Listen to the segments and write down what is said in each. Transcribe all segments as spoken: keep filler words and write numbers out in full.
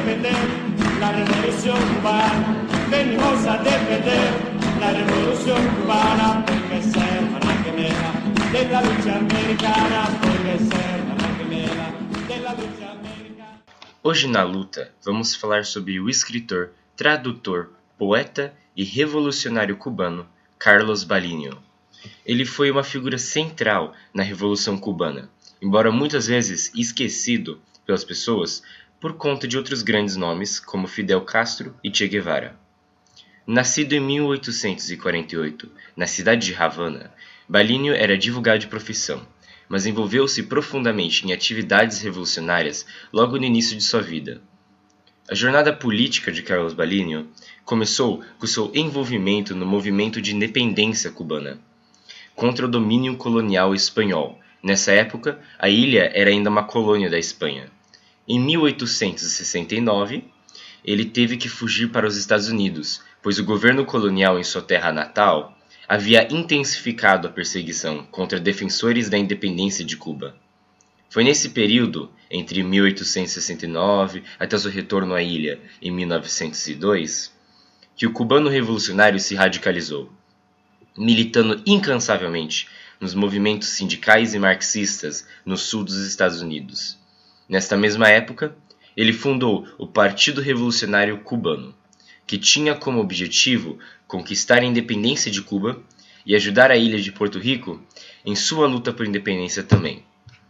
defender la revolución cubana. Venimos a defender la revolución cubana, porque ser la gemela de la lucha americana, porque ser la gemela de la lucha americana. Hoje na luta vamos falar sobre o escritor, tradutor, poeta e revolucionário cubano Carlos Balínio. Ele foi uma figura central na Revolução Cubana, embora muitas vezes esquecido pelas pessoas por conta de outros grandes nomes como Fidel Castro e Che Guevara. Nascido em mil oitocentos e quarenta e oito, na cidade de Havana, Balínio era advogado de profissão, mas envolveu-se profundamente em atividades revolucionárias logo no início de sua vida. A jornada política de Carlos Balínio começou com seu envolvimento no movimento de independência cubana, contra o domínio colonial espanhol. Nessa época, a ilha era ainda uma colônia da Espanha. Em mil oitocentos e sessenta e nove, ele teve que fugir para os Estados Unidos, pois o governo colonial em sua terra natal havia intensificado a perseguição contra defensores da independência de Cuba. Foi nesse período, entre mil oitocentos e sessenta e nove até seu retorno à ilha em mil novecentos e dois, que o cubano revolucionário se radicalizou, militando incansavelmente nos movimentos sindicais e marxistas no sul dos Estados Unidos. Nesta mesma época, ele fundou o Partido Revolucionário Cubano, que tinha como objetivo conquistar a independência de Cuba e ajudar a ilha de Porto Rico em sua luta por independência também.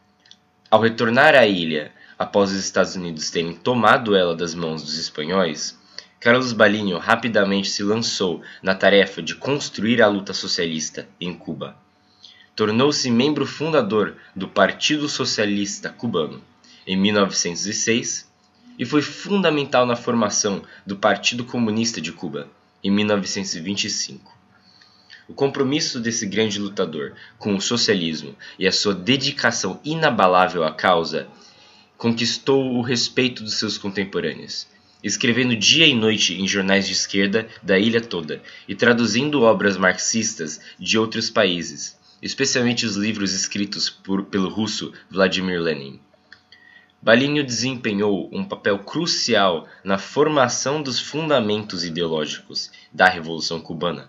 Ao retornar à ilha, após os Estados Unidos terem tomado ela das mãos dos espanhóis, Carlos Balínio rapidamente se lançou na tarefa de construir a luta socialista em Cuba. Tornou-se membro fundador do Partido Socialista Cubano em mil novecentos e seis e foi fundamental na formação do Partido Comunista de Cuba em mil novecentos e vinte e cinco. O compromisso desse grande lutador com o socialismo e a sua dedicação inabalável à causa conquistou o respeito dos seus contemporâneos, escrevendo dia e noite em jornais de esquerda da ilha toda e traduzindo obras marxistas de outros países, especialmente os livros escritos por, pelo russo Vladimir Lenin. Balínio desempenhou um papel crucial na formação dos fundamentos ideológicos da Revolução Cubana,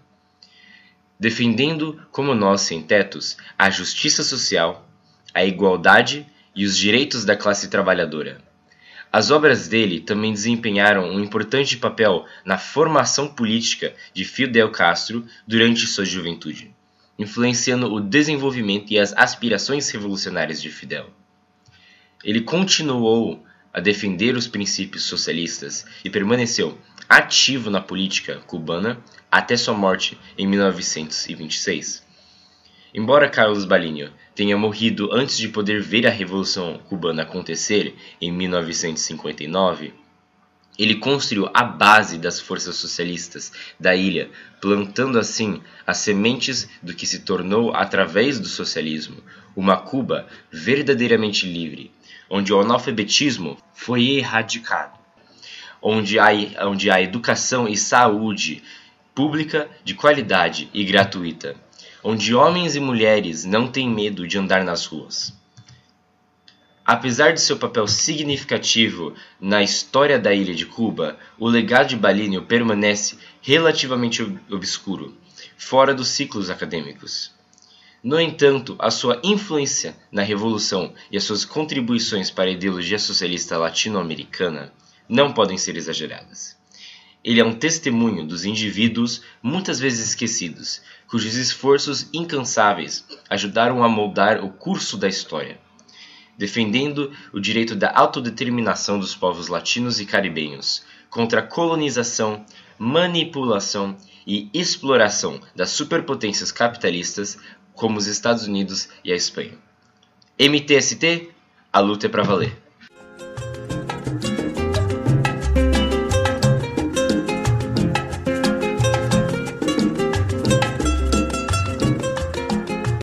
defendendo como nós sem-tetos a justiça social, a igualdade e os direitos da classe trabalhadora. As obras dele também desempenharam um importante papel na formação política de Fidel Castro durante sua juventude, influenciando o desenvolvimento e as aspirações revolucionárias de Fidel. Ele continuou a defender os princípios socialistas e permaneceu ativo na política cubana até sua morte em mil novecentos e vinte e seis. Embora Carlos Balínio tenha morrido antes de poder ver a Revolução Cubana acontecer em mil novecentos e cinquenta e nove, ele construiu a base das forças socialistas da ilha, plantando assim as sementes do que se tornou, através do socialismo, uma Cuba verdadeiramente livre, onde o analfabetismo foi erradicado, onde há, onde há educação e saúde pública de qualidade e gratuita, onde homens e mulheres não têm medo de andar nas ruas. Apesar de seu papel significativo na história da ilha de Cuba, o legado de Balínio permanece relativamente obscuro, fora dos ciclos acadêmicos. No entanto, a sua influência na Revolução e as suas contribuições para a ideologia socialista latino-americana não podem ser exageradas. Ele é um testemunho dos indivíduos muitas vezes esquecidos, cujos esforços incansáveis ajudaram a moldar o curso da história, defendendo o direito da autodeterminação dos povos latinos e caribenhos contra a colonização, manipulação e exploração das superpotências capitalistas como os Estados Unidos e a Espanha. M T S T, a luta é pra valer.